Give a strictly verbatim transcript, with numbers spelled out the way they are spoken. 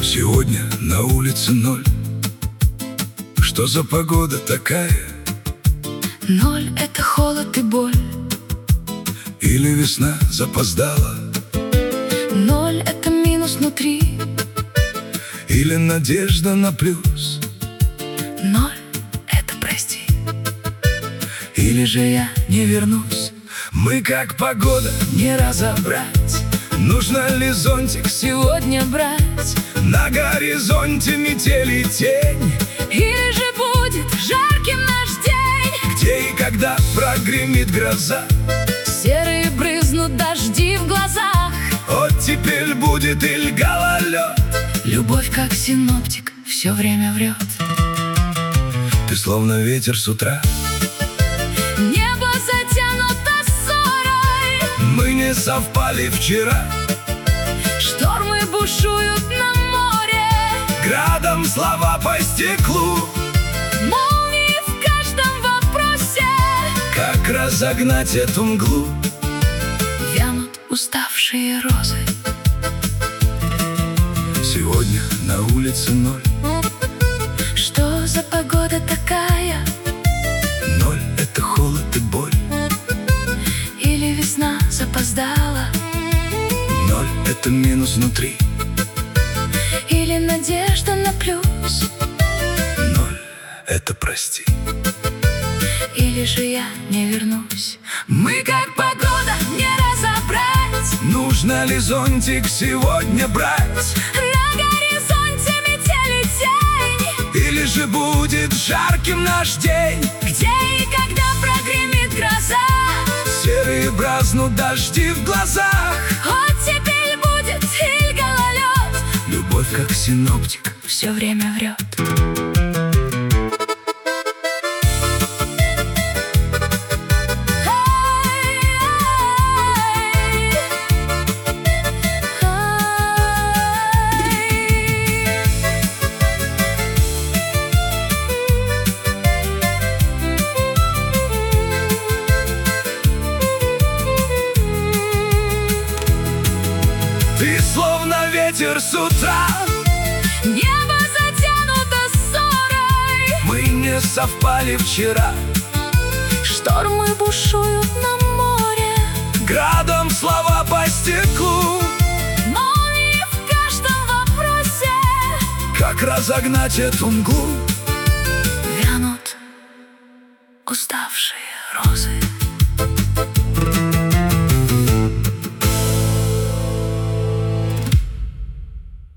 Сегодня на улице ноль. Что за погода такая? Ноль — это холод и боль. Или весна запоздала? Ноль — это минус внутри. Или надежда на плюс? Ноль — это прости. Или же я не вернусь? Мы как погода не разобрать. Нужно ли зонтик Сегодня брать? на горизонте метели и тень? Или же будет жарким наш день? Где и когда прогремит гроза? Серые брызнут дожди в глазах. Оттепель будет или гололед? Любовь, как синоптик, все время врет. Ты словно ветер с утра. Небо затянуто ссорой. Мы не совпали вчера. Штормы бушуют на море. Градом слова по стеклу. Молнии в каждом вопросе. Как разогнать эту мглу? Вянут уставшие розы. Сегодня на улице ноль. Что за погода такая? Ноль — это холод и боль. Или весна запоздала? Ноль — это минус внутри. Или надежда на плюс? Ноль — это прости. Или же я не вернусь? Мы как погода не разобрать. Нужно ли зонтик сегодня брать? На горизонте метели тень. Или же будет жарким наш день? Где и когда прогремит гроза? Серые бразнут дожди в глазах. Оттепель будет или гололед? Любовь, как синоптик, Все время врет. ты словно ветер с утра. Небо затянуто ссорой. Мы не совпали вчера. Штормы бушуют на море. Градом слова по стеклу. Молнии в каждом вопросе. Как разогнать эту мглу? Вянут уставшие розы.